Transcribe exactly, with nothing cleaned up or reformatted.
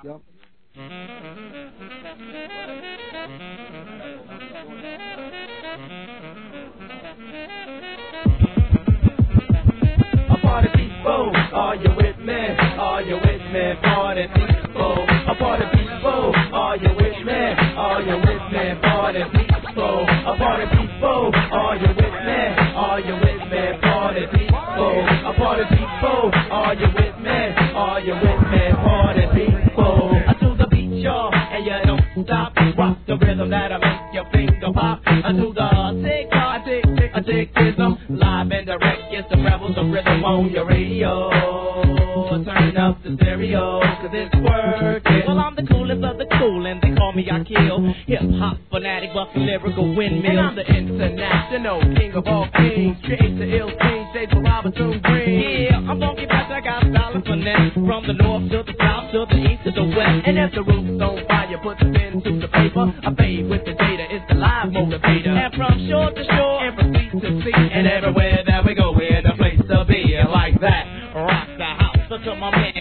Yep. A party people, are you with me? Are you with me? Party people, a party people, are you with me? Are you with me? Party people, a party people, are you with me? Are you with me? Party people, a party people, are you with me? Are you with me? Party people, I to the beat, y'all, and you don't stop. Rock the rhythm that'll make your finger pop. I to the tick, I tick, tick, I tick, rhythm, live and direct. It's the rebels of rhythm on your radio. Turn up the stereo, cause it's working. Well, I'm the coolest of the cool, and they call me I Kill. Hip-hop fanatic, bucking lyrical windmill. And I'm the international king of all kings. Create the ill things, shades for Robinson Green. Yeah, I'm funky fast, I got style and finesse. From the north to the south, to the east to the west. And if the roof's on fire, put the pen to the paper. I fade with the data, it's the live motivator. And from shore to shore, and from sea to sea, and everywhere